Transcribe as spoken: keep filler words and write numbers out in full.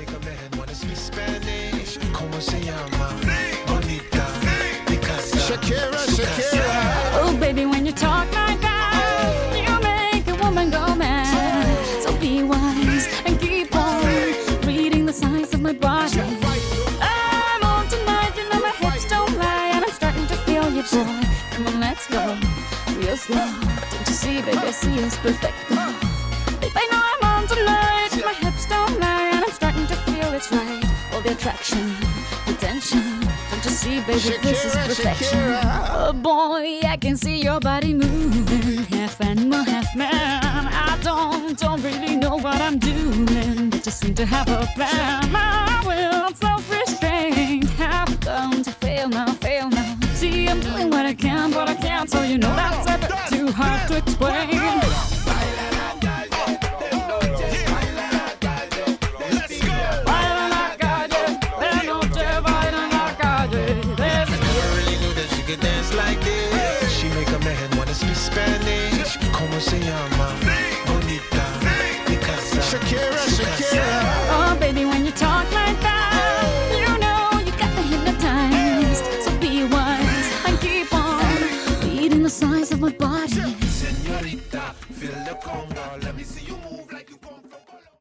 make a man wanna speak Spanish. ¿Cómo se llama? Bonita. Picasa. Shakira, Shakira. Oh, baby, when you talk like that, you make a woman go mad. So be wise and keep on reading the signs of my body. I'm on tonight, you know my hips don't lie, and I'm starting to feel you, boy. Come on, let's go, real slow. Don't you see, baby, I see it's perfect. Babe, I know I'm on tonight, my hips don't lie, and I'm starting to feel it's right. All the attraction, the tension. Don't you see, baby, Shakira, this is perfection. Shakira. Oh boy, I can see your body moving, half animal, half man. I don't, don't really know what I'm doing, but just seem to have a plan. My will, self-restraint, have come to fail now, fail now. See, I'm doing what I can, but I can't, so you know that's a bit too hard to explain. Like this, she make a man wanna speak Spanish. ¿Cómo se llama? Bonita. Picasa. Shakira, Shakira. Oh, baby, when you talk like that, you know you got me hypnotized. So be wise and keep on reading the signs of my body. Señorita, feel the conga.